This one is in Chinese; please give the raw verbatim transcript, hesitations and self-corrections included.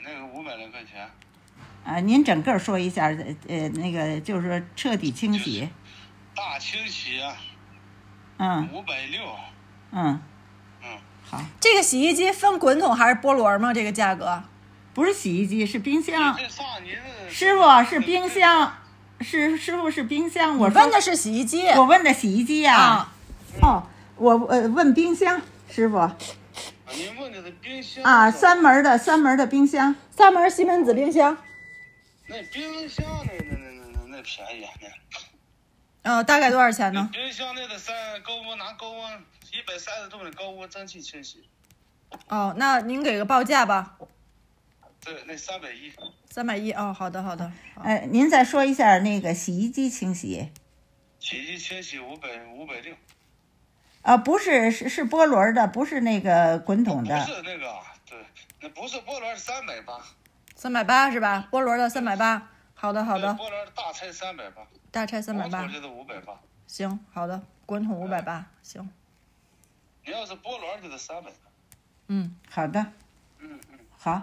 那个五百来块钱。 啊，您整个说一下，呃，那个就是说彻底清洗。就是、 大清洗啊。 嗯。 五百六。 嗯。 嗯。 好。 这个洗衣机分滚筒还是波轮吗？这个价格？ 不是洗衣机，是冰箱。 师师傅是冰箱，是师傅是冰箱。我问的是洗衣机。 我问的洗衣机呀、啊。 啊、 哦，我呃问冰箱，师傅。 您问的是冰箱啊，三门的三门的冰箱， 三门西门子冰箱。 那冰箱那那那那那那便宜那。呃，大概多少钱呢？ 冰箱那个三高温拿高温一百三十度的高温蒸汽清洗。 哦，那您给个报价吧。 对，那三百一。 三百一哦，好的好的。 呃，您再说一下那个洗衣机清洗。 洗衣机清洗五百五百六。 啊，不是，是是波轮的，不是那个滚筒的。 不是那个，对，那不是波轮，三百八。 三百八是吧？波轮的三百八。好的好的。 波轮大拆三百八。 大拆三百八。 滚筒就是五百八。 行，好的，滚筒五百八，行。 你要是波轮就是三百八。 嗯， 好的。 嗯嗯。 好。